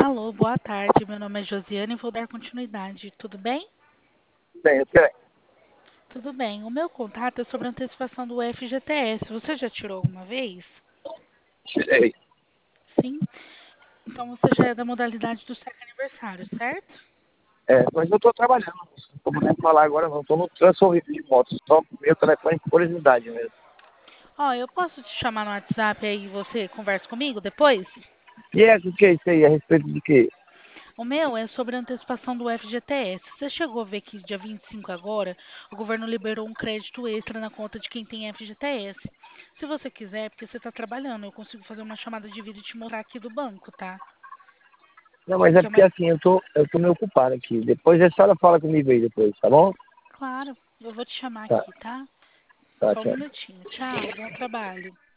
Alô, boa tarde. Meu nome é Josiane e vou dar continuidade. Tudo bem? Bem, ok. Tudo bem. O meu contato é sobre a antecipação do FGTS. Você já tirou alguma vez? Tirei. Sim? Então você já é da modalidade do saque aniversário, certo? Mas eu estou trabalhando. Não estou podendo falar agora, não. Estou no transfer de moto. Só meu telefone por curiosidade mesmo. Ó, eu posso te chamar no WhatsApp aí e você conversa comigo depois? O que é isso aí? A respeito de quê? O meu é sobre a antecipação do FGTS. Você chegou a ver que dia 25 agora, o governo liberou um crédito extra na conta de quem tem FGTS. Se você quiser, porque você está trabalhando, eu consigo fazer uma chamada de vídeo e te mostrar aqui do banco, tá? Não, mas é Que é porque uma... assim, eu tô meio ocupado aqui. Depois a senhora fala comigo aí depois, tá bom? Claro, eu vou te chamar Tá, aqui, tá? tá, Só um tchau. minutinho. Tchau, bom trabalho.